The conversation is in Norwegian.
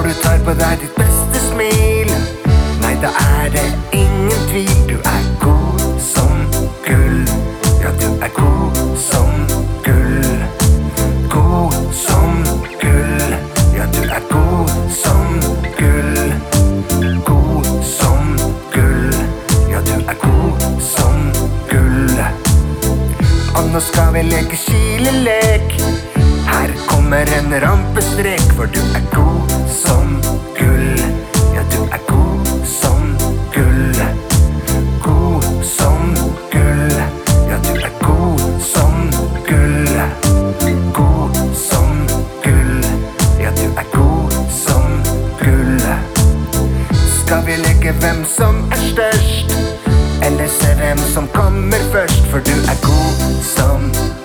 du tar på deg ditt beste smil. Nei, da det ingen tvil. Du god som gull. Ja, du god som gull. God som gull. Ja, du god som gull. God som gull. Ja, du god som gull. Og nå skal vi leke skilelek. Her kommer en rampestrek, for du god som gull. Ja, du god som gull. God som gull. Ja, du god som gull. God som gull. Ja, du god som gull. Skal vi leke hvem som størst, eller se hvem som kommer først, for du god som